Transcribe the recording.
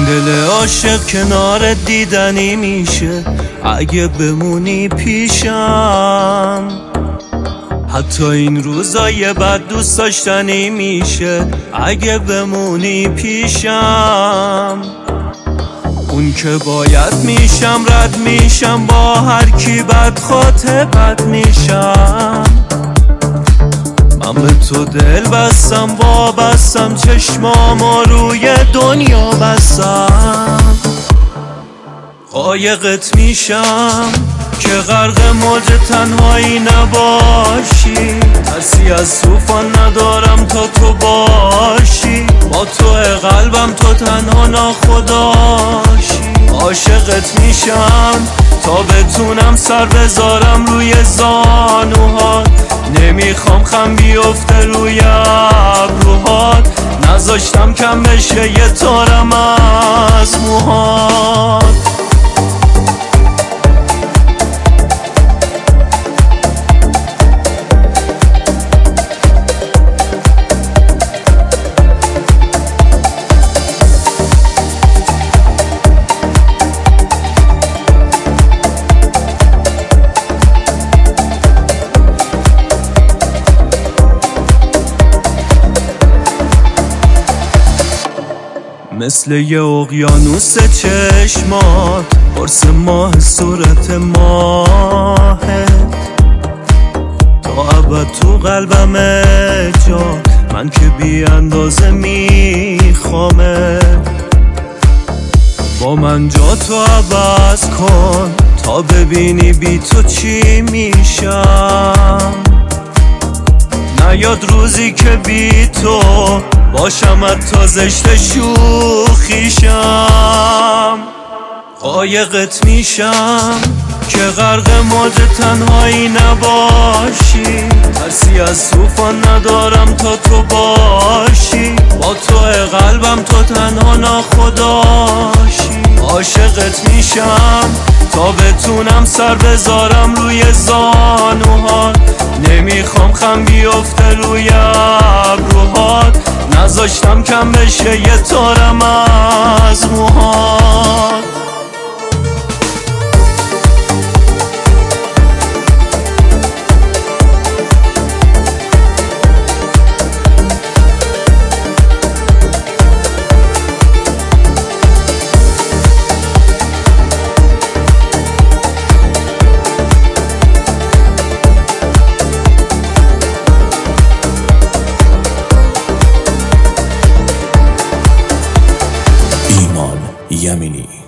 دل عاشق کنار دیدنی میشه اگه بمونی پیشم. حتی این روزای بد دوست داشتنی میشه اگه بمونی پیشم. اون که باید میشم رد میشم، با هر کی بد خاطبت میشم. من به تو دل بستم، وابستم، چشمامو روی دنیا بستم. قایقت میشم که غرق موج تنهایی نباشی، ترسی از طوفان ندارم تا تو باشی. با تو قلبم تو تنها ناخداشی. عاشقت میشم تا بتونم سر بذارم روی زانوهات. نمیخوام خم بیفته روی ابروهات، نذاشتم کم بشه یه تارم از موهات. مثل یه اقیانوس چشمات، قرص ماه صورت ماهت، تا ابد تو قلبم جات، من که بی اندازه میخوامت. با من جا تو عوض کن تا ببینی بی تو چی میشم. نیاد روزی که بی تو باشم حتی زشت شوخیشم. قایقت میشم که غرق موج تنهایی نباشی، ترسی از طوفان ندارم تا تو باشی. با تو قلبم تو تنها ناخداشی. عاشقت میشم تا بتونم سر بذارم روی زانوهات. نمیخوام خم بیفته روی ابروهات، نذاشتم کم بشه یه تارم از موهات. یمینی